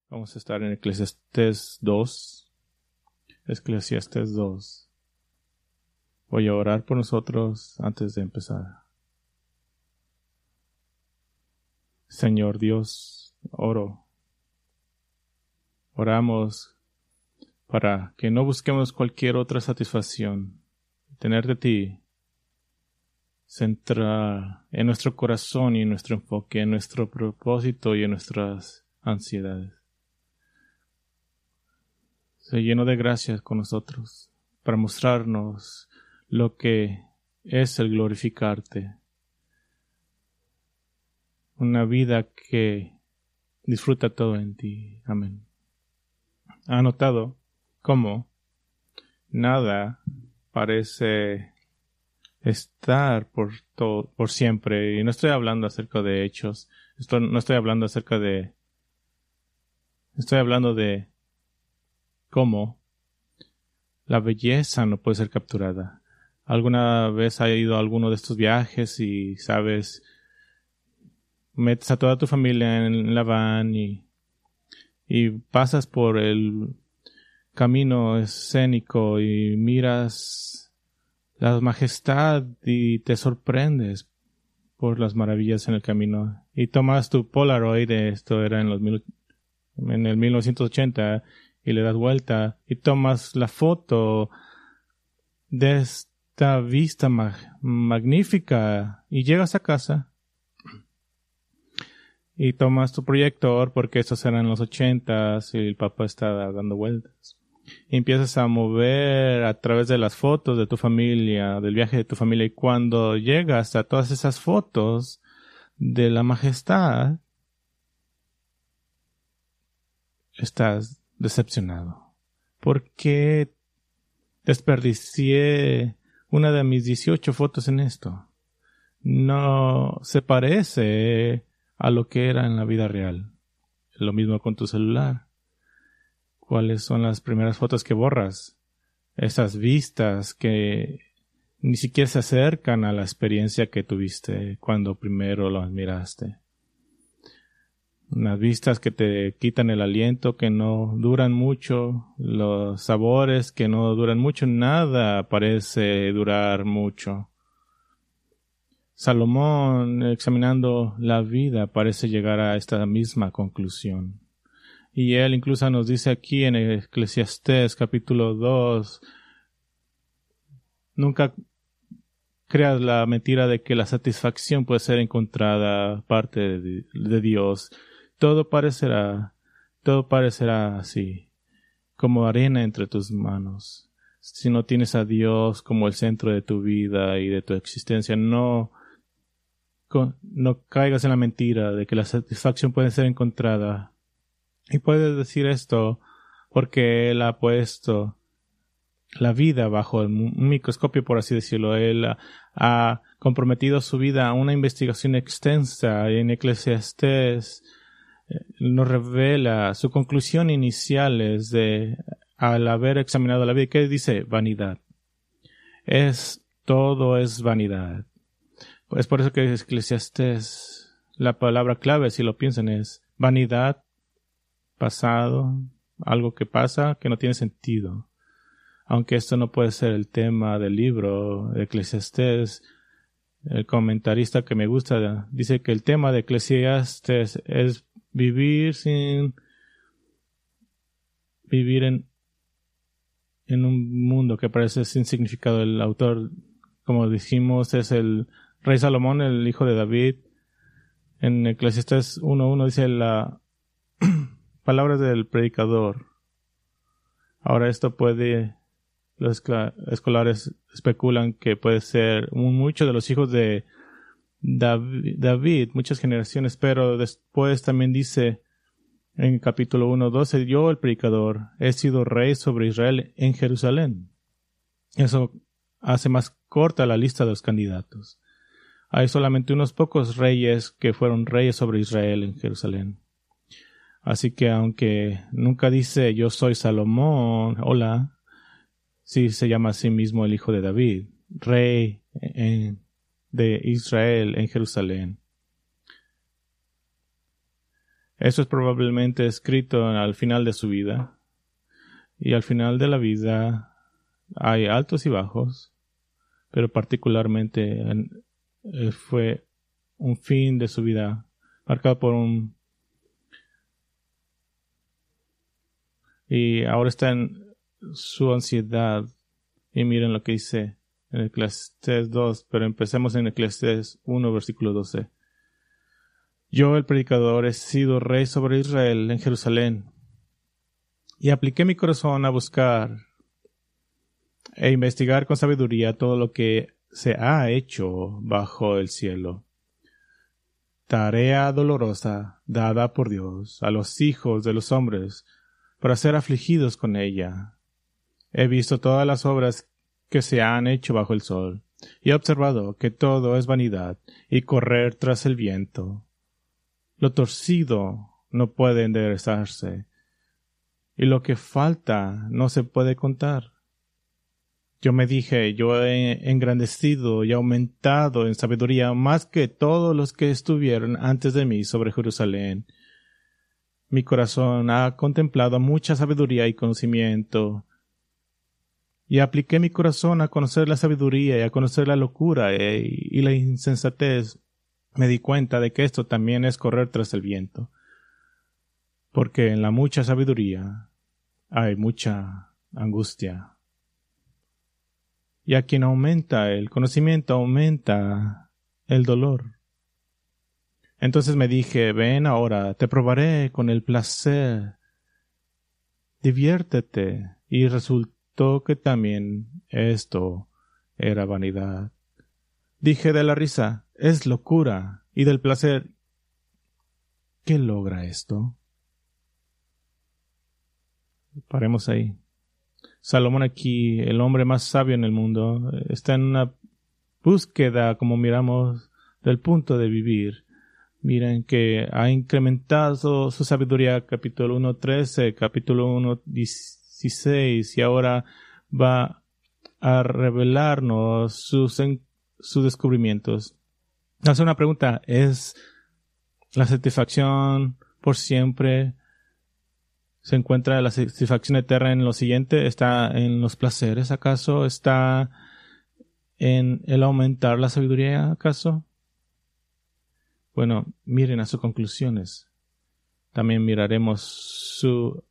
Vamos a estar en Eclesiastés 2. Eclesiastés 2. Voy a orar por nosotros antes de empezar. Señor Dios, oramos para que no busquemos cualquier otra satisfacción. Tener de ti, centrar en nuestro corazón y en nuestro enfoque, en nuestro propósito y en nuestras ansiedades. Se llenó de gracias con nosotros para mostrarnos lo que es el glorificarte. Una vida que disfruta todo en ti. Amén. ¿Ha notado cómo nada parece estar por siempre? Y no estoy hablando acerca de hechos. Estoy hablando de cómo la belleza no puede ser capturada. ¿Alguna vez has ido a alguno de estos viajes y sabes, metes a toda tu familia en la van y pasas por el camino escénico y miras la majestad y te sorprendes por las maravillas en el camino? Y tomas tu Polaroid, esto era en el 1980, y le das vuelta y tomas la foto de esta vista magnífica y llegas a casa y tomas tu proyector, porque estos eran los 80s y el papá estaba dando vueltas, y empiezas a mover a través de las fotos de tu familia, del viaje de tu familia, y cuando llegas a todas esas fotos de la majestad, estás decepcionado. ¿Por qué desperdicié una de mis 18 fotos en esto? No se parece a lo que era en la vida real. Lo mismo con tu celular. ¿Cuáles son las primeras fotos que borras? Esas vistas que ni siquiera se acercan a la experiencia que tuviste cuando primero las miraste. Unas vistas que te quitan el aliento, que no duran mucho, los sabores que no duran mucho, nada parece durar mucho. Salomón, examinando la vida, parece llegar a esta misma conclusión. Y él incluso nos dice aquí en Eclesiastés capítulo 2, nunca creas la mentira de que la satisfacción puede ser encontrada aparte de Dios. Todo parecerá así, como arena entre tus manos. Si no tienes a Dios como el centro de tu vida y de tu existencia, no caigas en la mentira de que la satisfacción puede ser encontrada. Y puedes decir esto porque Él ha puesto la vida bajo un microscopio, por así decirlo. Él ha comprometido su vida a una investigación extensa. En Eclesiastés nos revela su conclusión inicial al haber examinado la vida. ¿Qué dice? Vanidad. Todo es vanidad. Es por eso que Eclesiastés, la palabra clave, si lo piensan, es vanidad, pasado, algo que pasa que no tiene sentido. Aunque esto no puede ser el tema del libro de Eclesiastés, el comentarista que me gusta dice que el tema de Eclesiastés es vivir en un mundo que parece sin significado. El autor, como dijimos, es el rey Salomón, el hijo de David. En Eclesiastés 1:1 dice las palabras del predicador. Ahora esto los escolares especulan que puede ser muchos de los hijos de David, muchas generaciones, pero después también dice en capítulo 1:12, yo el predicador he sido rey sobre Israel en Jerusalén. Eso hace más corta la lista de los candidatos. Hay solamente unos pocos reyes que fueron reyes sobre Israel en Jerusalén. Así que aunque nunca dice yo soy Salomón, hola, sí se llama a sí mismo el hijo de David, rey de Israel en Jerusalén. Eso es probablemente escrito al final de su vida. Y al final de la vida hay altos y bajos, pero particularmente fue un fin de su vida marcado por un... Y ahora está en su ansiedad. Y miren lo que dice en Eclesiastés 2, pero empecemos en Eclesiastés 1, versículo 12. Yo, el predicador, he sido rey sobre Israel en Jerusalén, y apliqué mi corazón a buscar e investigar con sabiduría todo lo que se ha hecho bajo el cielo. Tarea dolorosa dada por Dios a los hijos de los hombres para ser afligidos con ella. He visto todas las obras que se han hecho bajo el sol, y he observado que todo es vanidad y correr tras el viento. Lo torcido no puede enderezarse, y lo que falta no se puede contar. Yo me dije, yo he engrandecido y aumentado en sabiduría más que todos los que estuvieron antes de mí sobre Jerusalén. Mi corazón ha contemplado mucha sabiduría y conocimiento, y apliqué mi corazón a conocer la sabiduría y a conocer la locura y la insensatez. Me di cuenta de que esto también es correr tras el viento, porque en la mucha sabiduría hay mucha angustia. Y a quien aumenta el conocimiento, aumenta el dolor. Entonces me dije, ven ahora, te probaré con el placer. Diviértete. Y resultó que también esto era vanidad. Dije de la risa, es locura. Y del placer, ¿qué logra esto? Paremos ahí. Salomón aquí, el hombre más sabio en el mundo, está en una búsqueda, como miramos, del punto de vivir. Miren que ha incrementado su sabiduría, capítulo 1:13, capítulo 1:16, y ahora va a revelarnos sus descubrimientos. Hace una pregunta, ¿es la satisfacción por siempre? ¿Se encuentra la satisfacción eterna en lo siguiente? ¿Está en los placeres, acaso? ¿Está en el aumentar la sabiduría, acaso? Bueno, miren a sus conclusiones. También miraremos sus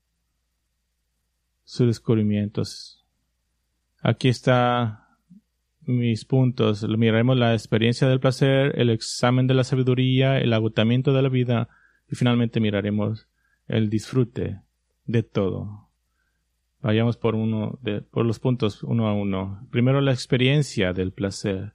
descubrimientos. Aquí está mis puntos. Miraremos la experiencia del placer, el examen de la sabiduría, el agotamiento de la vida y finalmente miraremos el disfrute de todo. Vayamos por los puntos uno a uno. Primero, la experiencia del placer.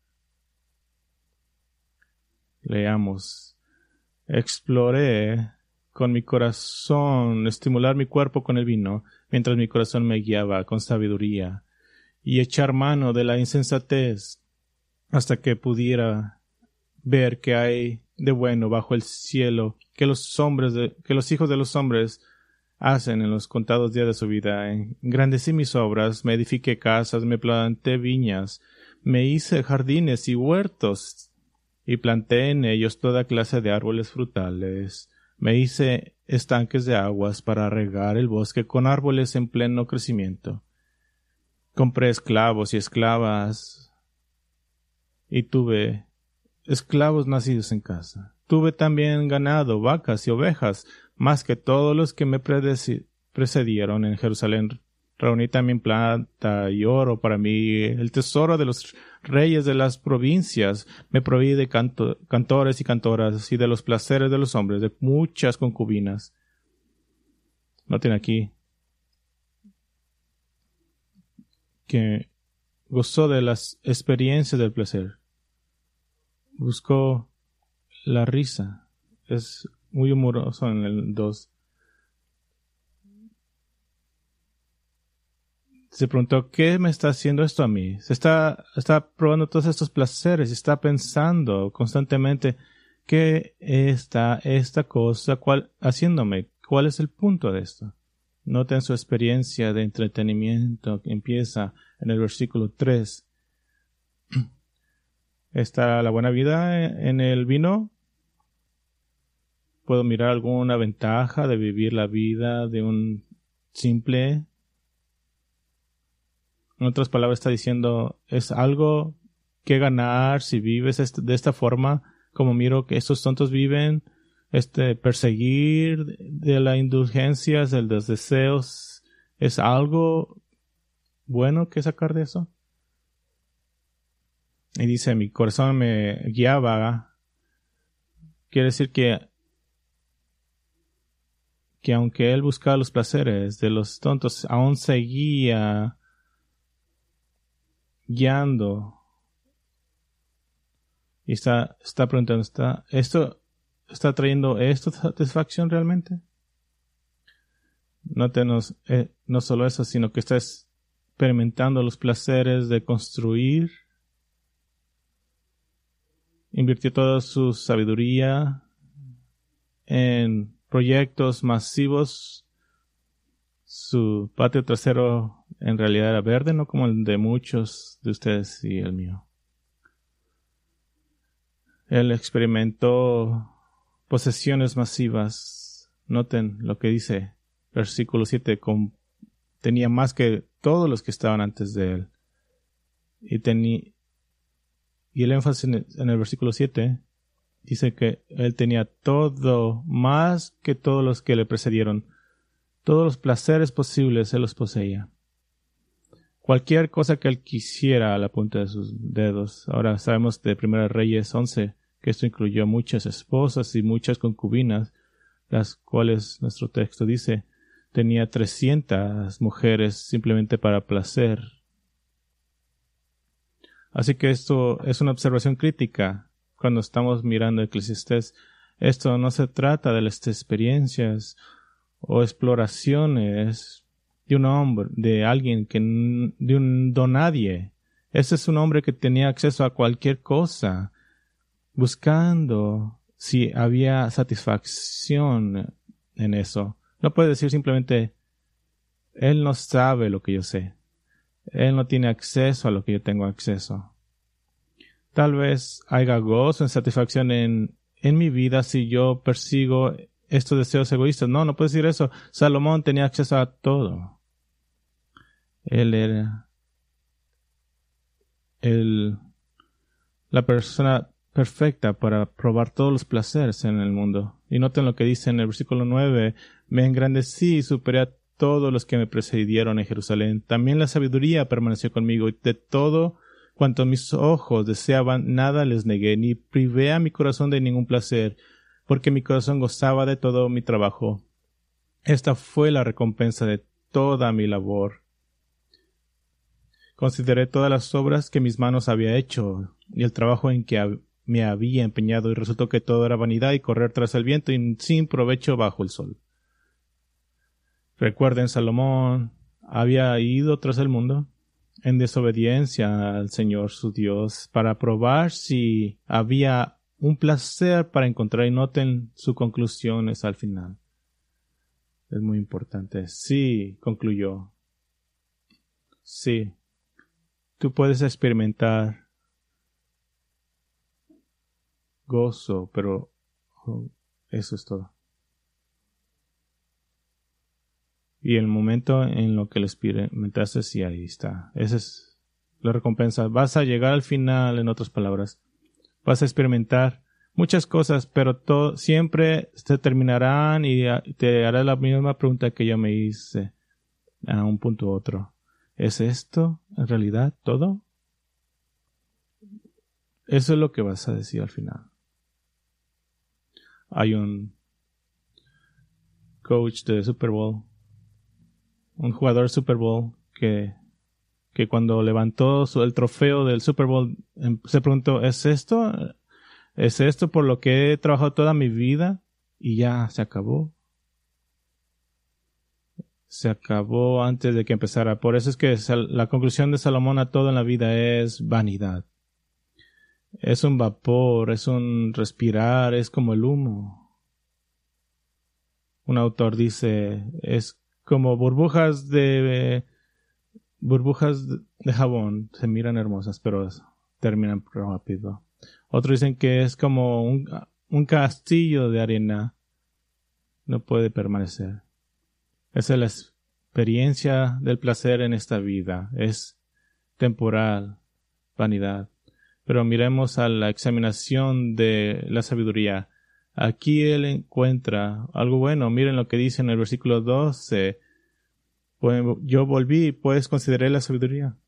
Leamos. Exploré con mi corazón estimular mi cuerpo con el vino, mientras mi corazón me guiaba con sabiduría, y echar mano de la insensatez hasta que pudiera ver qué hay de bueno bajo el cielo que los hijos de los hombres hacen en los contados días de su vida. Engrandecí mis obras, me edifiqué casas, me planté viñas, me hice jardines y huertos, y planté en ellos toda clase de árboles frutales. Me hice estanques de aguas para regar el bosque con árboles en pleno crecimiento. Compré esclavos y esclavas, y tuve esclavos nacidos en casa. Tuve también ganado, vacas y ovejas, más que todos los que me precedieron en Jerusalén. Reuní también plata y oro para mí, el tesoro de los reyes de las provincias. Me proveí de cantores y cantoras y de los placeres de los hombres, de muchas concubinas. Noten aquí que gozó de las experiencias del placer. Buscó la risa. Es muy humoroso en el 2. Se preguntó, ¿qué me está haciendo esto a mí? Está probando todos estos placeres, está pensando constantemente, ¿qué está esta cosa haciéndome? ¿Cuál es el punto de esto? Noten su experiencia de entretenimiento que empieza en el versículo 3. ¿Está la buena vida en el vino? ¿Puedo mirar alguna ventaja de vivir la vida de un simple? En otras palabras, está diciendo, ¿es algo que ganar si vives de esta forma? Como miro que estos tontos viven, perseguir de las indulgencias, de los deseos, ¿es algo bueno que sacar de eso? Y dice, mi corazón me guiaba. Quiere decir que aunque él buscaba los placeres de los tontos, aún seguía guiando. Y está preguntando, ¿esto está trayendo esto satisfacción realmente? Nótenos, no solo eso, sino que está experimentando los placeres de construir. Invirtió toda su sabiduría en proyectos masivos. Su patio trasero en realidad era verde, no como el de muchos de ustedes y el mío. Él experimentó posesiones masivas. Noten lo que dice versículo 7. Tenía más que todos los que estaban antes de él. Y el énfasis en el versículo 7 dice que él tenía todo, más que todos los que le precedieron. Todos los placeres posibles él los poseía. Cualquier cosa que él quisiera a la punta de sus dedos. Ahora sabemos de 1 Reyes 11 que esto incluyó muchas esposas y muchas concubinas, las cuales nuestro texto dice tenía 300 mujeres simplemente para placer. Así que esto es una observación crítica cuando estamos mirando Eclesiastés. Esto no se trata de las experiencias o exploraciones de un hombre, de alguien de un donadie. Ese es un hombre que tenía acceso a cualquier cosa, buscando si había satisfacción en eso. No puede decir simplemente, él no sabe lo que yo sé. Él no tiene acceso a lo que yo tengo acceso. Tal vez haya gozo en satisfacción en mi vida si yo persigo estos deseos egoístas. No puede decir eso. Salomón tenía acceso a todo. Él era la persona perfecta para probar todos los placeres en el mundo. Y noten lo que dice en el versículo 9. Me engrandecí y superé a todos los que me precedieron en Jerusalén. También la sabiduría permaneció conmigo, y de todo cuanto mis ojos deseaban, nada les negué, ni privé a mi corazón de ningún placer, porque mi corazón gozaba de todo mi trabajo. Esta fue la recompensa de toda mi labor. Consideré todas las obras que mis manos había hecho, y el trabajo en que me había empeñado, y resultó que todo era vanidad y correr tras el viento, y sin provecho bajo el sol. Recuerden, Salomón había ido tras el mundo en desobediencia al Señor su Dios para probar si había un placer para encontrar, y noten sus conclusiones al final. Es muy importante. Sí, concluyó. Sí, tú puedes experimentar gozo, pero eso es todo. Y el momento en lo que lo experimentaste, sí, ahí está. Esa es la recompensa. Vas a llegar al final, en otras palabras. Vas a experimentar muchas cosas, pero siempre se terminarán y te hará la misma pregunta que yo me hice a un punto u otro. ¿Es esto en realidad todo? Eso es lo que vas a decir al final. Hay un coach de Super Bowl, un jugador de Super Bowl que cuando levantó el trofeo del Super Bowl se preguntó, ¿es esto por lo que he trabajado toda mi vida? Y ya se acabó. Se acabó antes de que empezara. Por eso es que la conclusión de Salomón a todo en la vida es vanidad. Es un vapor, es un respirar, es como el humo. Un autor dice, es como burbujas de jabón. Se miran hermosas, pero terminan rápido. Otros dicen que es como un castillo de arena. no puede permanecer. Esa es la experiencia del placer en esta vida. Es temporal, vanidad. Pero miremos a la examinación de la sabiduría. Aquí él encuentra algo bueno. Miren lo que dice en el versículo 12. Yo volví, pues consideré la sabiduría.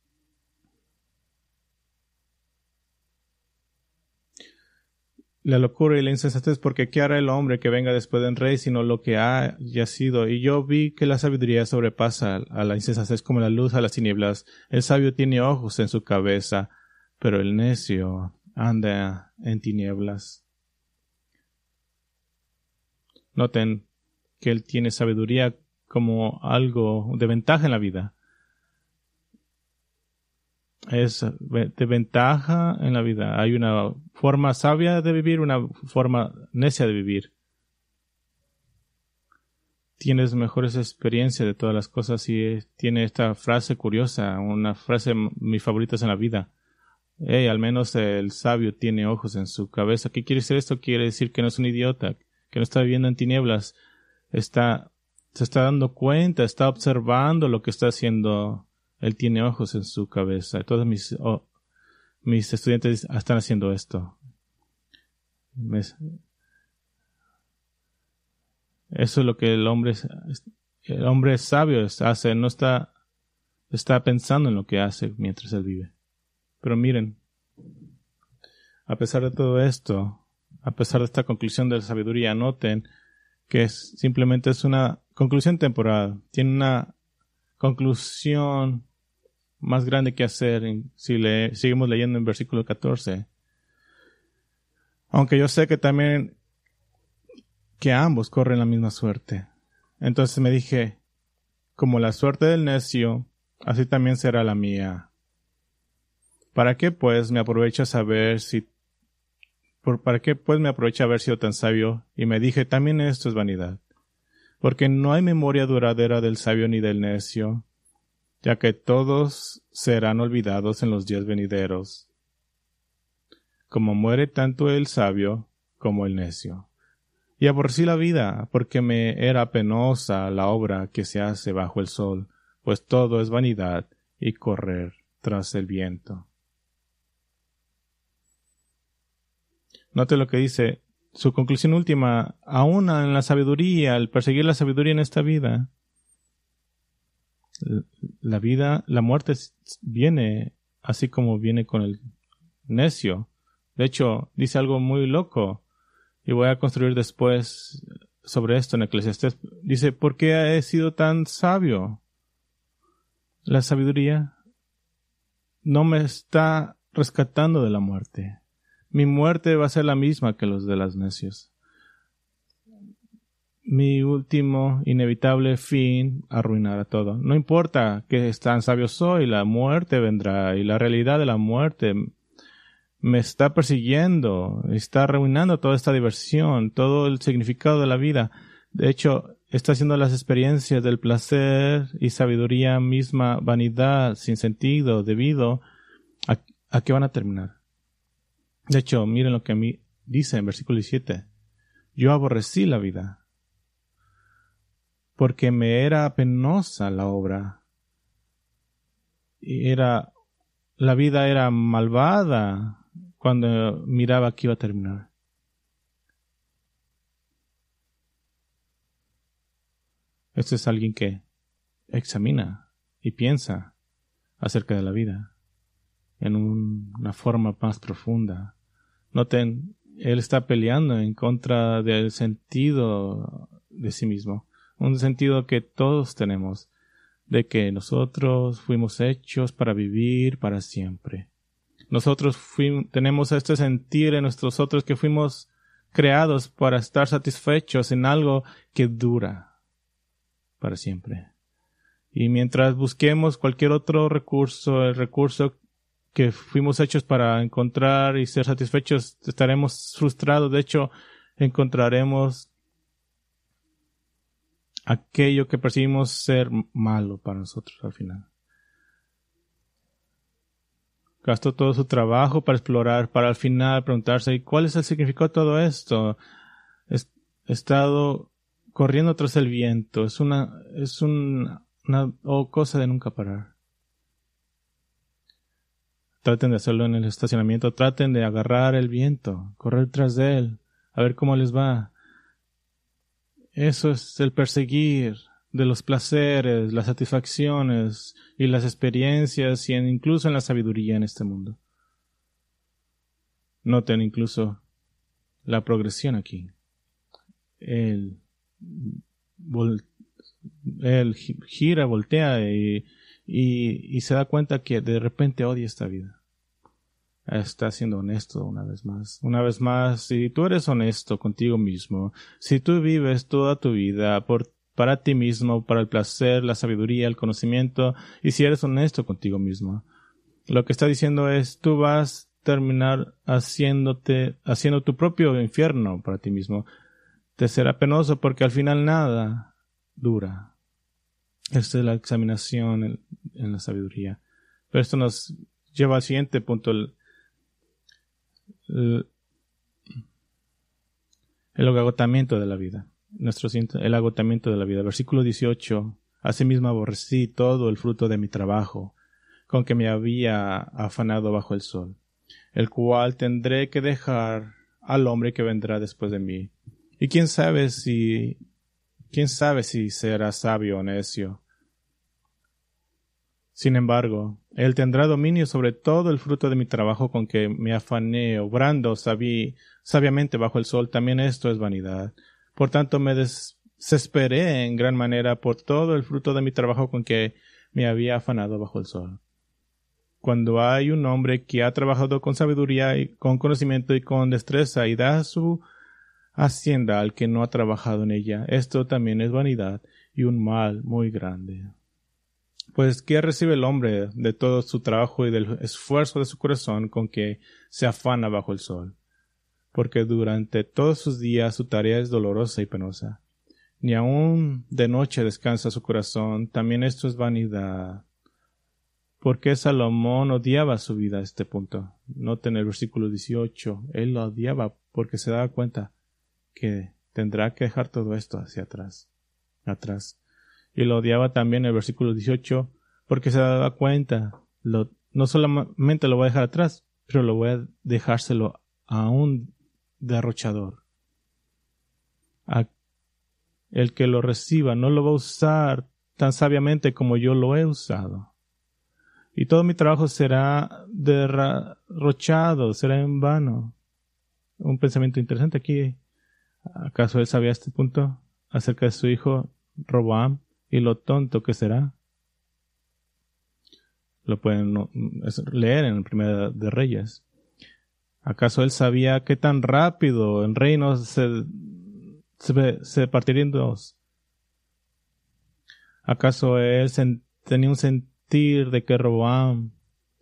La locura y la insensatez, porque ¿qué hará el hombre que venga después del rey, sino lo que haya sido? Y yo vi que la sabiduría sobrepasa a la insensatez como la luz a las tinieblas. El sabio tiene ojos en su cabeza, pero el necio anda en tinieblas. Noten que él tiene sabiduría como algo de ventaja en la vida. Es de ventaja en la vida. Hay una forma sabia de vivir, una forma necia de vivir. Tienes mejores experiencias de todas las cosas y tiene esta frase curiosa, una frase mis favoritas en la vida. Al menos el sabio tiene ojos en su cabeza. ¿Qué quiere decir esto? Quiere decir que no es un idiota, que no está viviendo en tinieblas. Se está dando cuenta, está observando lo que está haciendo. Él tiene ojos en su cabeza. Todos mis estudiantes están haciendo esto. Eso es lo que el hombre sabio hace. No está pensando en lo que hace mientras él vive. Pero miren, a pesar de todo esto, a pesar de esta conclusión de la sabiduría, noten que simplemente es una conclusión temporal. Tiene una conclusión más grande que hacer si seguimos leyendo en versículo 14. Aunque yo sé que también que ambos corren la misma suerte. Entonces me dije, como la suerte del necio, así también será la mía. ¿Para qué pues me aprovecha haber sido tan sabio? Y me dije, también esto es vanidad. Porque no hay memoria duradera del sabio ni del necio, ya que todos serán olvidados en los días venideros. Como muere tanto el sabio como el necio. Y aborrecí la vida, porque me era penosa la obra que se hace bajo el sol, pues todo es vanidad y correr tras el viento. Note lo que dice, su conclusión última, aún en la sabiduría, al perseguir la sabiduría en esta vida, la muerte viene así como viene con el necio. De hecho, dice algo muy loco, y voy a construir después sobre esto en Eclesiastés. Dice, ¿por qué he sido tan sabio? La sabiduría no me está rescatando de la muerte. Mi muerte va a ser la misma que los de los necios. Mi último inevitable fin arruinará todo. No importa que tan sabio soy, la muerte vendrá y la realidad de la muerte me está persiguiendo, está arruinando toda esta diversión, todo el significado de la vida. De hecho, está haciendo las experiencias del placer y sabiduría misma vanidad, sin sentido, debido a que van a terminar. De hecho, miren lo que a mí dice en versículo 17. Yo aborrecí la vida, porque me era penosa la obra. La vida era malvada cuando miraba que iba a terminar. Este es alguien que examina y piensa acerca de la vida en una forma más profunda. Noten, él está peleando en contra del sentido de sí mismo, un sentido que todos tenemos, de que nosotros fuimos hechos para vivir para siempre. Nosotros tenemos este sentir en nosotros que fuimos creados para estar satisfechos en algo que dura para siempre. Y mientras busquemos cualquier otro recurso, el recurso que fuimos hechos para encontrar y ser satisfechos, estaremos frustrados. De hecho, encontraremos aquello que percibimos ser malo para nosotros al final. Gastó todo su trabajo para explorar, para al final preguntarse, ¿y cuál es el significado de todo esto? He estado corriendo tras el viento. Es una cosa de nunca parar. Traten de hacerlo en el estacionamiento. Traten de agarrar el viento, correr tras de él, a ver cómo les va. Eso es el perseguir de los placeres, las satisfacciones y las experiencias y incluso en la sabiduría en este mundo. Noten incluso la progresión aquí. Él gira, voltea y se da cuenta que de repente odia esta vida. Está siendo honesto una vez más. Una vez más, si tú eres honesto contigo mismo, si tú vives toda tu vida para ti mismo, para el placer, la sabiduría, el conocimiento, y si eres honesto contigo mismo, lo que está diciendo es, tú vas a terminar haciendo tu propio infierno para ti mismo. Te será penoso porque al final nada dura. Esta es la examinación en la sabiduría. Pero esto nos lleva al siguiente punto, el agotamiento de la vida. El agotamiento de la vida. Versículo 18. Asimismo aborrecí todo el fruto de mi trabajo, con que me había afanado bajo el sol, el cual tendré que dejar al hombre que vendrá después de mí. Y quién sabe si será sabio o necio. Sin embargo, él tendrá dominio sobre todo el fruto de mi trabajo con que me afané, obrando sabiamente bajo el sol. También esto es vanidad. Por tanto, me desesperé en gran manera por todo el fruto de mi trabajo con que me había afanado bajo el sol. Cuando hay un hombre que ha trabajado con sabiduría y con conocimiento y con destreza y da su hacienda al que no ha trabajado en ella, esto también es vanidad y un mal muy grande. Pues, ¿qué recibe el hombre de todo su trabajo y del esfuerzo de su corazón con que se afana bajo el sol? Porque durante todos sus días su tarea es dolorosa y penosa. Ni aun de noche descansa su corazón. También esto es vanidad. ¿Por qué Salomón odiaba su vida a este punto? Noten el versículo 18. Él lo odiaba porque se daba cuenta que tendrá que dejar todo esto hacia atrás. Y lo odiaba también el versículo 18 porque se daba cuenta, no solamente lo voy a dejar atrás, pero lo voy a dejárselo a un derrochador. El que lo reciba no lo va a usar tan sabiamente como yo lo he usado. Y todo mi trabajo será derrochado, será en vano. Un pensamiento interesante aquí. ¿Acaso él sabía este punto acerca de su hijo Roboam y lo tonto que será? Lo pueden leer en Primera de Reyes. ¿Acaso él sabía qué tan rápido el reino se partiría en dos? ¿Acaso él tenía un sentir de que Roboam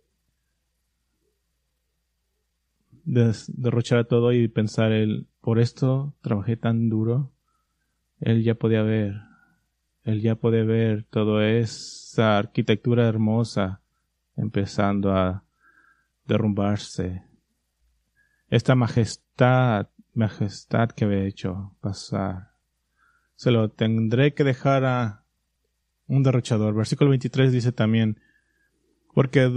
derrochara todo y pensar por esto trabajé tan duro? Él ya podía ver toda esa arquitectura hermosa empezando a derrumbarse. Esta majestad que había hecho pasar. Se lo tendré que dejar a un derrochador. Versículo 23 dice también, porque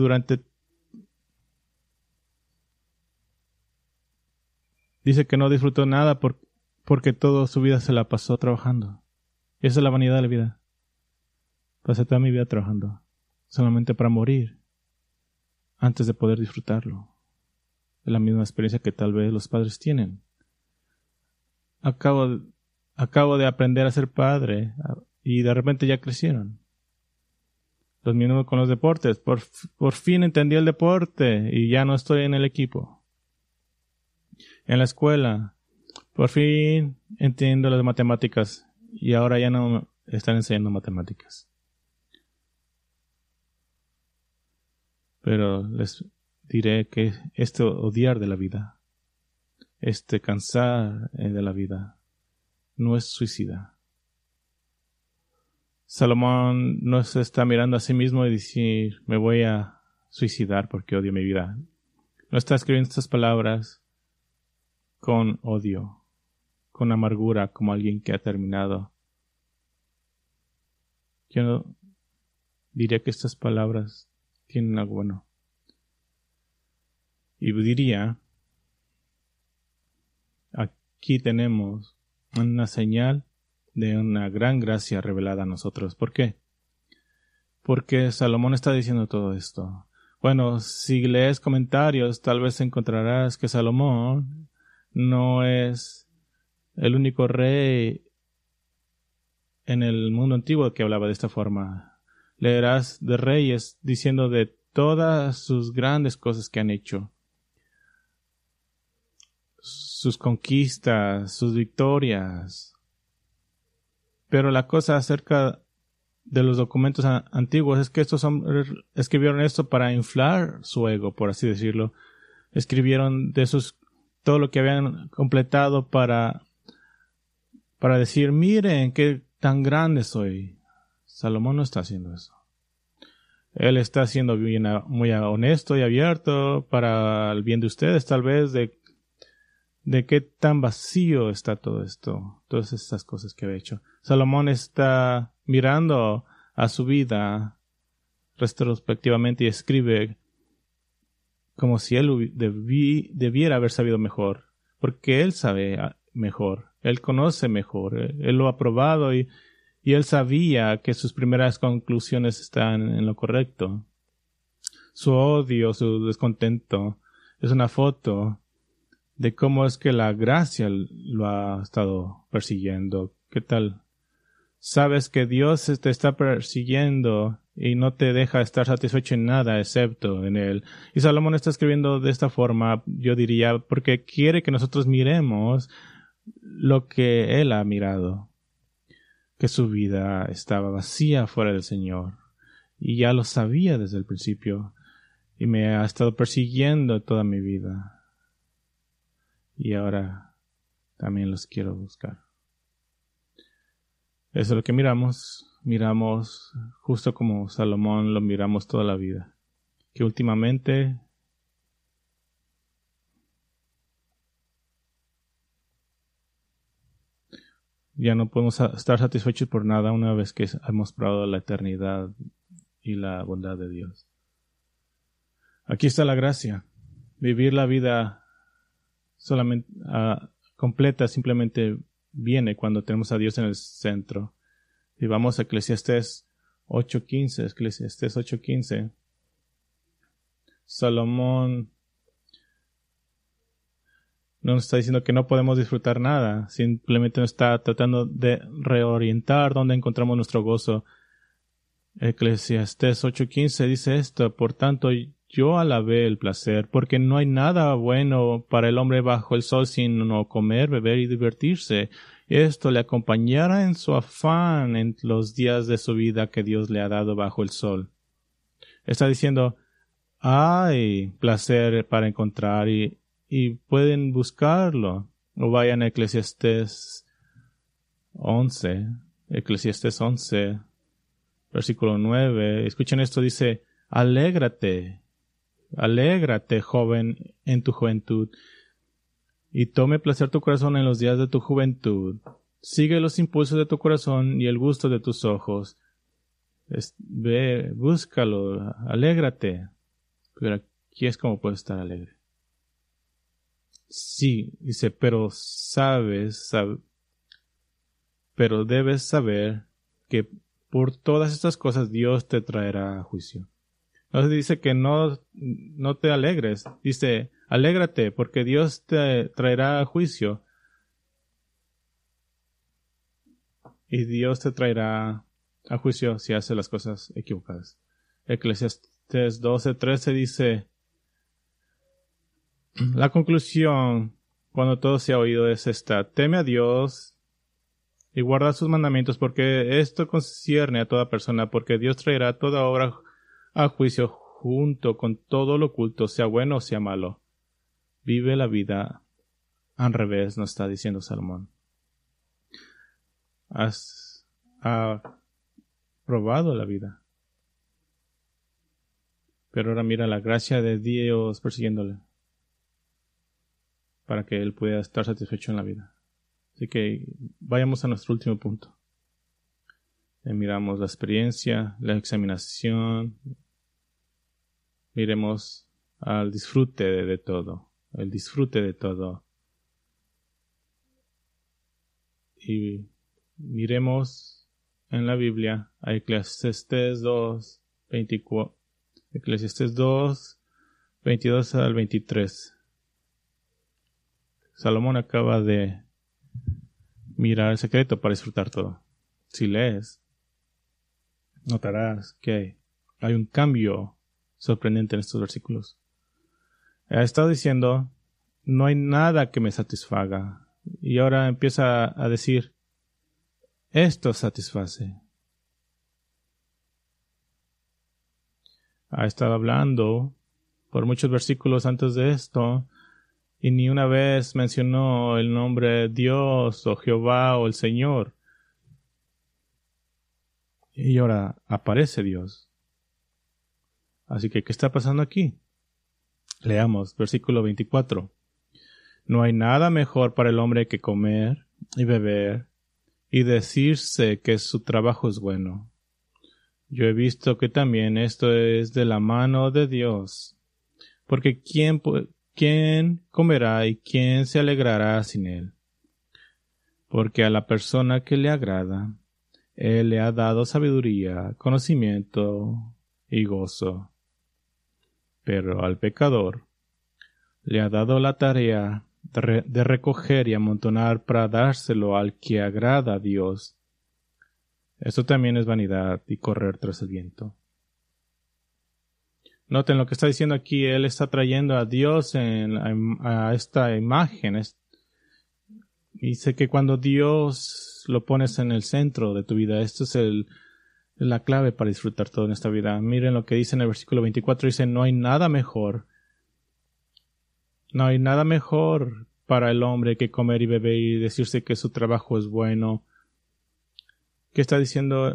dice que no disfrutó nada porque toda su vida se la pasó trabajando. Y esa es la vanidad de la vida. Pasé toda mi vida trabajando, solamente para morir, antes de poder disfrutarlo. Es la misma experiencia que tal vez los padres tienen. Acabo de aprender a ser padre y de repente ya crecieron. Los mismos con los deportes. Por fin entendí el deporte y ya no estoy en el equipo. En la escuela, por fin entiendo las matemáticas y ahora ya no están enseñando matemáticas. Pero les diré que este odiar de la vida, este cansar de la vida, no es suicida. Salomón no se está mirando a sí mismo y decir, me voy a suicidar porque odio mi vida. No está escribiendo estas palabras con odio. con amargura como alguien que ha terminado. Yo no diría que estas palabras tienen algo bueno. Y diría, aquí tenemos una señal de una gran gracia revelada a nosotros. ¿Por qué? Porque Salomón está diciendo todo esto. Bueno, si lees comentarios, tal vez encontrarás que Salomón no es el único rey en el mundo antiguo que hablaba de esta forma. Leerás de reyes diciendo de todas sus grandes cosas que han hecho, sus conquistas, sus victorias. Pero la cosa acerca de los documentos antiguos es que estos hombres escribieron esto para inflar su ego, por así decirlo. Escribieron de todo lo que habían completado para decir, miren qué tan grande soy. Salomón no está haciendo eso. Él está siendo muy honesto y abierto para el bien de ustedes, tal vez, de qué tan vacío está todo esto, todas estas cosas que ha hecho. Salomón está mirando a su vida retrospectivamente y escribe como si él debiera haber sabido mejor, porque él sabe mejor, él conoce mejor, él lo ha probado y él sabía que sus primeras conclusiones están en lo correcto. Su odio, su descontento, es una foto de cómo es que la gracia lo ha estado persiguiendo. ¿Qué tal? Sabes que Dios te está persiguiendo y no te deja estar satisfecho en nada excepto en Él. Y Salomón está escribiendo de esta forma, yo diría, porque quiere que nosotros miremos lo que Él ha mirado. Que su vida estaba vacía fuera del Señor. Y ya lo sabía desde el principio. Y me ha estado persiguiendo toda mi vida. Y ahora también los quiero buscar. Eso es lo que miramos. Miramos justo como Salomón lo miramos toda la vida. Que últimamente ya no podemos estar satisfechos por nada una vez que hemos probado la eternidad y la bondad de Dios. Aquí está la gracia. Vivir la vida solamente completa simplemente viene cuando tenemos a Dios en el centro. Y vamos a Eclesiastés 8:15. Salomón no nos está diciendo que no podemos disfrutar nada, simplemente nos está tratando de reorientar dónde encontramos nuestro gozo. Eclesiastés 8:15 dice esto: por tanto yo alabé el placer, porque no hay nada bueno para el hombre bajo el sol sino comer, beber y divertirse. Esto le acompañará en su afán en los días de su vida que Dios le ha dado bajo el sol. Está diciendo, hay placer para encontrar y pueden buscarlo. O vayan a Eclesiastés 11, versículo 9. Escuchen esto, dice, alégrate, joven, en tu juventud, y tome placer tu corazón en los días de tu juventud. Sigue los impulsos de tu corazón y el gusto de tus ojos. Ve, búscalo, alégrate. Pero aquí es como puedes estar alegre. Sí, dice, pero pero debes saber que por todas estas cosas Dios te traerá a juicio. No se dice que no te alegres. Dice, alégrate porque Dios te traerá a juicio. Y Dios te traerá a juicio si haces las cosas equivocadas. Eclesiastés 12:13 dice, la conclusión, cuando todo se ha oído, es esta: teme a Dios y guarda sus mandamientos, porque esto concierne a toda persona, porque Dios traerá toda obra a juicio junto con todo lo oculto, sea bueno o sea malo. Vive la vida al revés, nos está diciendo Salomón. Has probado la vida, pero ahora mira la gracia de Dios persiguiéndole para que él pueda estar satisfecho en la vida. Así que vayamos a nuestro último punto. Miramos la experiencia, la examinación. Miremos al disfrute de todo. El disfrute de todo. Y miremos en la Biblia a Eclesiastés 2, 24, Eclesiastés 2, 22 al 23. Salomón acaba de mirar el secreto para disfrutar todo. Si lees, notarás que hay un cambio sorprendente en estos versículos. Ha estado diciendo, no hay nada que me satisfaga. Y ahora empieza a decir, esto satisface. Ha estado hablando por muchos versículos antes de esto y ni una vez mencionó el nombre Dios o Jehová o el Señor. Y ahora aparece Dios. Así que, ¿qué está pasando aquí? Leamos, versículo 24. No hay nada mejor para el hombre que comer y beber y decirse que su trabajo es bueno. Yo he visto que también esto es de la mano de Dios. Porque ¿quién comerá y quién se alegrará sin él? Porque a la persona que le agrada, Él le ha dado sabiduría, conocimiento y gozo. Pero al pecador le ha dado la tarea de recoger y amontonar para dárselo al que agrada a Dios. Eso también es vanidad y correr tras el viento. Noten lo que está diciendo aquí. Él está trayendo a Dios a esta imagen. Dice que cuando Dios lo pones en el centro de tu vida, esto es la clave para disfrutar todo en esta vida. Miren lo que dice en el versículo 24. Dice, no hay nada mejor para el hombre que comer y beber y decirse que su trabajo es bueno. ¿Qué está diciendo?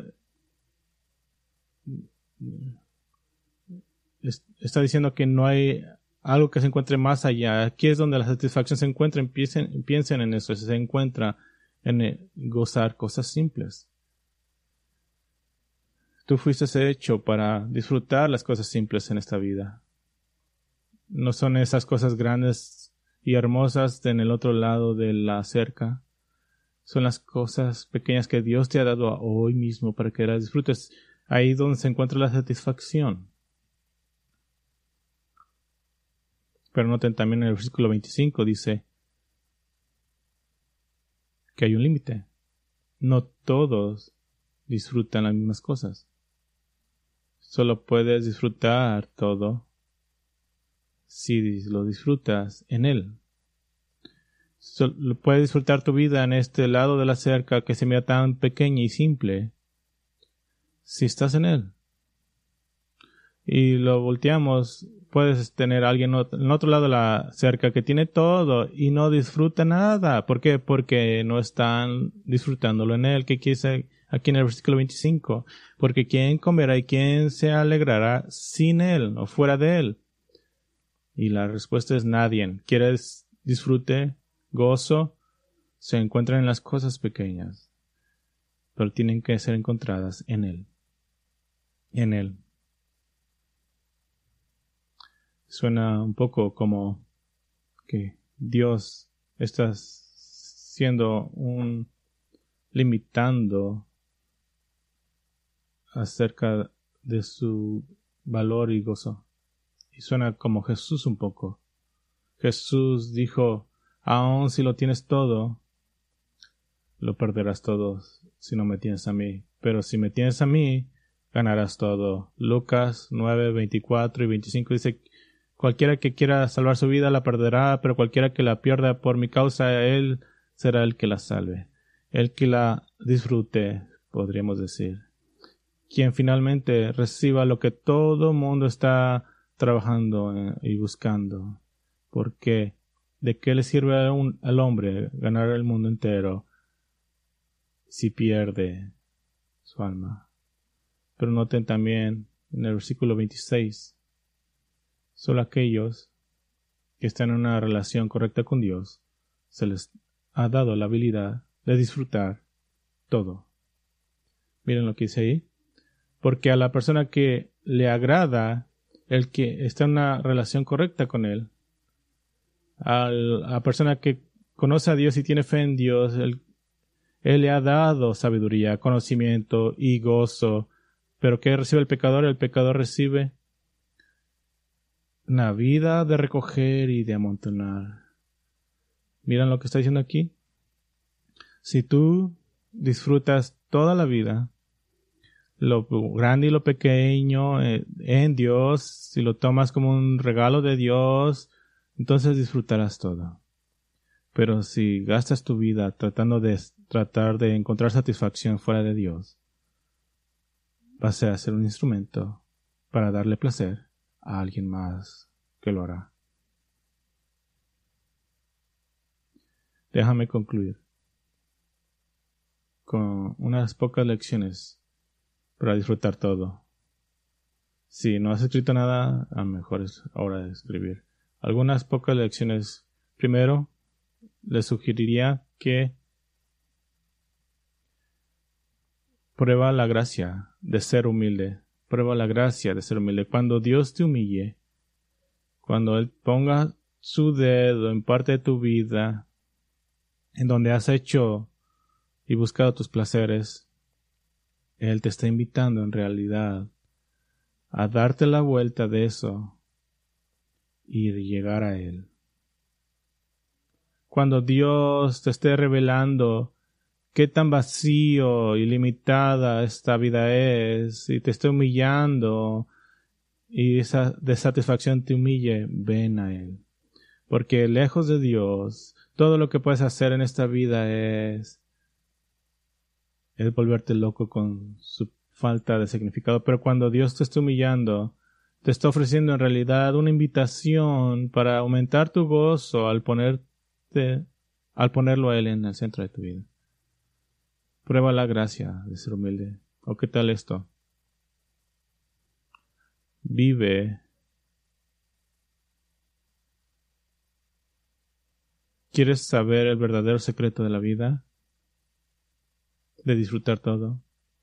Está diciendo que no hay algo que se encuentre más allá. Aquí es donde la satisfacción se encuentra. Piensen en eso. Se encuentra en gozar cosas simples. Tú fuiste hecho para disfrutar las cosas simples en esta vida. No son esas cosas grandes y hermosas en el otro lado de la cerca. Son las cosas pequeñas que Dios te ha dado hoy mismo para que las disfrutes. Ahí donde se encuentra la satisfacción. Pero noten también en el versículo 25 dice que hay un límite. No todos disfrutan las mismas cosas. Solo puedes disfrutar todo si lo disfrutas en Él. Solo puedes disfrutar tu vida en este lado de la cerca que se mira tan pequeña y simple si estás en Él. Y lo volteamos, puedes tener a alguien en otro lado de la cerca que tiene todo y no disfruta nada. ¿Por qué? Porque no están disfrutándolo en Él. ¿Qué quiere decir aquí en el versículo 25? Porque ¿quién comerá y quién se alegrará sin Él o fuera de Él? Y la respuesta es nadie. ¿Quieres disfrute, gozo? Se encuentran en las cosas pequeñas, pero tienen que ser encontradas en Él. En Él. Suena un poco como que Dios está limitando acerca de su valor y gozo. Y suena como Jesús un poco. Jesús dijo, aun si lo tienes todo, lo perderás todo si no me tienes a mí. Pero si me tienes a mí, ganarás todo. Lucas 9, 24 y 25 dice, cualquiera que quiera salvar su vida la perderá, pero cualquiera que la pierda por mi causa, él será el que la salve. El que la disfrute, podríamos decir. Quien finalmente reciba lo que todo mundo está trabajando y buscando. Porque ¿de qué le sirve al hombre ganar el mundo entero si pierde su alma? Pero noten también en el versículo 26, solo aquellos que están en una relación correcta con Dios se les ha dado la habilidad de disfrutar todo. Miren lo que dice ahí. Porque a la persona que le agrada, el que está en una relación correcta con Él, a la persona que conoce a Dios y tiene fe en Dios, Él le ha dado sabiduría, conocimiento y gozo. Pero ¿qué recibe el pecador? El pecador recibe una vida de recoger y de amontonar. Miren lo que está diciendo aquí. Si tú disfrutas toda la vida, lo grande y lo pequeño en Dios, si lo tomas como un regalo de Dios, entonces disfrutarás todo. Pero si gastas tu vida tratando de encontrar satisfacción fuera de Dios, vas a ser un instrumento para darle placer a alguien más que lo hará. Déjame concluir con unas pocas lecciones para disfrutar todo. Si no has escrito nada, a lo mejor es hora de escribir. Algunas pocas lecciones. Primero, les sugeriría que prueba la gracia de ser humilde. Prueba la gracia de ser humilde. Cuando Dios te humille, cuando Él ponga su dedo en parte de tu vida, en donde has hecho y buscado tus placeres, Él te está invitando en realidad a darte la vuelta de eso y llegar a Él. Cuando Dios te esté revelando qué tan vacío y limitada esta vida es, y te esté humillando, y esa desatisfacción te humille, ven a Él. Porque lejos de Dios, todo lo que puedes hacer en esta vida es volverte loco con su falta de significado. Pero cuando Dios te está humillando, te está ofreciendo en realidad una invitación para aumentar tu gozo al ponerlo a Él en el centro de tu vida. Prueba la gracia de ser humilde. ¿O qué tal esto? Vive. ¿Quieres saber el verdadero secreto de la vida? De disfrutar todo.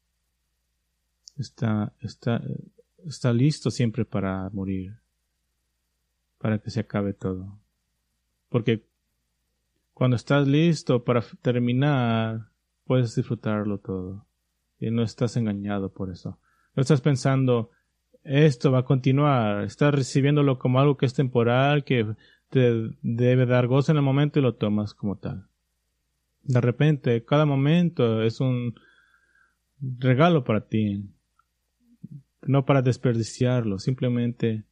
Está listo siempre para morir. Para que se acabe todo. Porque cuando estás listo para terminar, puedes disfrutarlo todo. Y no estás engañado por eso. No estás pensando, esto va a continuar. Estás recibiéndolo como algo que es temporal, que te debe dar gozo en el momento y lo tomas como tal. De repente, cada momento es un regalo para ti. No para desperdiciarlo, simplemente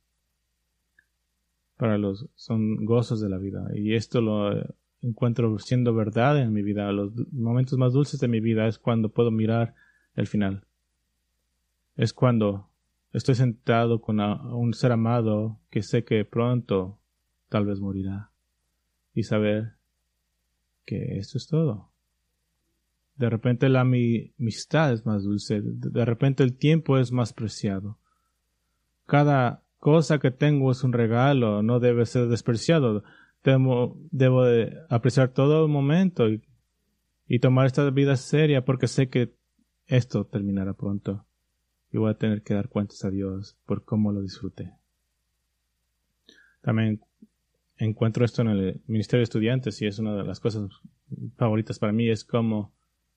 son gozos de la vida. Y esto lo encuentro siendo verdad en mi vida. Los momentos más dulces de mi vida es cuando puedo mirar el final. Es cuando estoy sentado con un ser amado que sé que pronto tal vez morirá. Y saber que esto es todo. De repente la amistad es más dulce. De repente el tiempo es más preciado. Cada cosa que tengo es un regalo. No debe ser despreciado. Debo de apreciar todo el momento y tomar esta vida seria porque sé que esto terminará pronto. Y voy a tener que dar cuentas a Dios por cómo lo disfruté. También encuentro esto en el Ministerio de Estudiantes y es una de las cosas favoritas para mí. Es como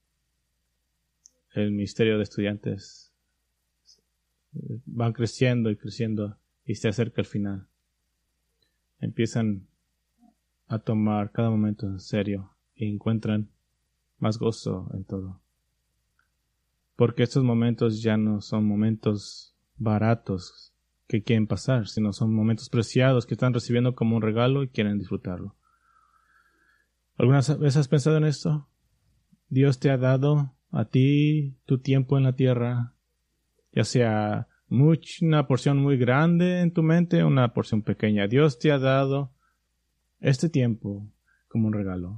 el Ministerio de Estudiantes van creciendo y creciendo y se acerca el final. Empiezan a tomar cada momento en serio y encuentran más gozo en todo. Porque estos momentos ya no son momentos baratos que quieren pasar, sino son momentos preciados que están recibiendo como un regalo y quieren disfrutarlo. ¿Alguna vez has pensado en esto? Dios te ha dado a ti tu tiempo en la tierra, ya sea una porción muy grande en tu mente o una porción pequeña. Dios te ha dado este tiempo como un regalo.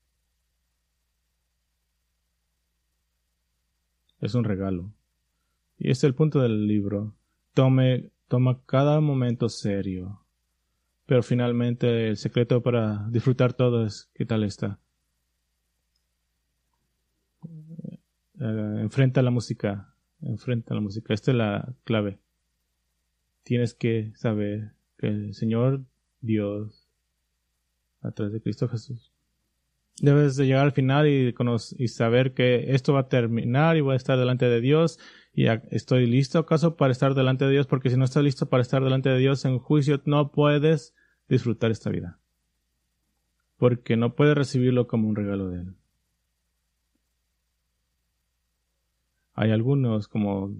Es un regalo. Y este es el punto del libro. Toma cada momento serio. Pero finalmente el secreto para disfrutar todo es, ¿qué tal está? enfrenta la música. Enfrenta la música. Esta es la clave. Tienes que saber que el Señor Dios, a través de Cristo Jesús, debes de llegar al final y saber que esto va a terminar y voy a estar delante de Dios y estoy listo acaso para estar delante de Dios, porque si no estás listo para estar delante de Dios en juicio no puedes disfrutar esta vida, porque no puedes recibirlo como un regalo de Él. Hay algunos, como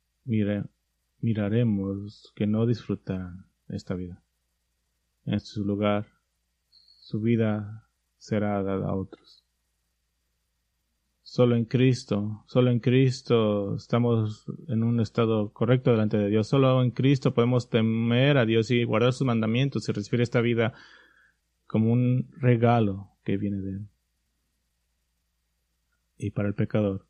miraremos, que no disfrutan esta vida. En su lugar, su vida será dada a otros. Solo en Cristo estamos en un estado correcto delante de Dios. Solo en Cristo podemos temer a Dios y guardar sus mandamientos y recibir esta vida como un regalo que viene de Él. Y para el pecador,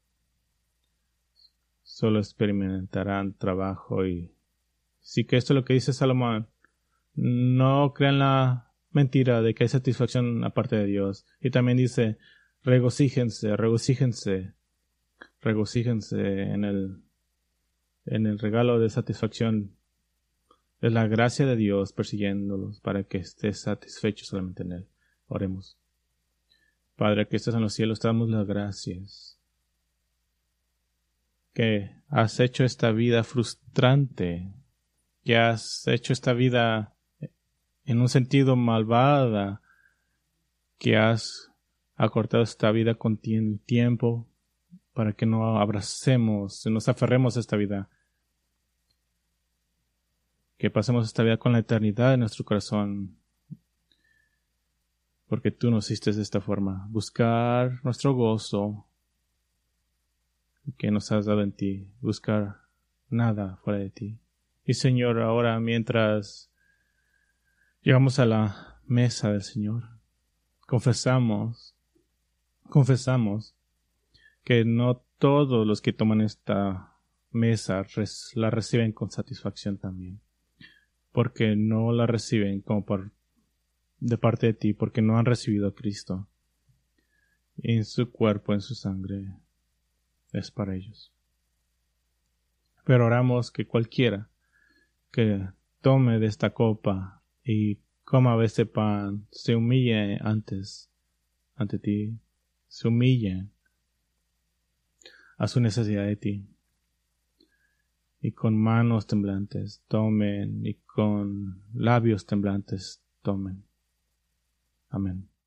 solo experimentarán trabajo y sí que esto es lo que dice Salomón. No crean la mentira de que hay satisfacción aparte de Dios. Y también dice, regocíjense en el regalo de satisfacción. Es la gracia de Dios persiguiéndolos para que estés satisfecho solamente en Él. Oremos. Padre, que estés en los cielos, te damos las gracias que has hecho esta vida frustrante, que has hecho esta vida en un sentido malvada, que has acortado esta vida con tiempo para que no abracemos, nos aferremos a esta vida, que pasemos esta vida con la eternidad en nuestro corazón, porque tú nos hiciste de esta forma, buscar nuestro gozo que nos has dado en ti, buscar nada fuera de ti. Y Señor, ahora mientras llegamos a la mesa del Señor, confesamos que no todos los que toman esta mesa la reciben con satisfacción también, porque no la reciben como de parte de ti, porque no han recibido a Cristo en su cuerpo, en su sangre, es para ellos. Pero oramos que cualquiera que tome de esta copa y coma de este pan se humille ante ti, se humille a su necesidad de ti, y con manos temblantes tomen y con labios temblantes tomen. Amén.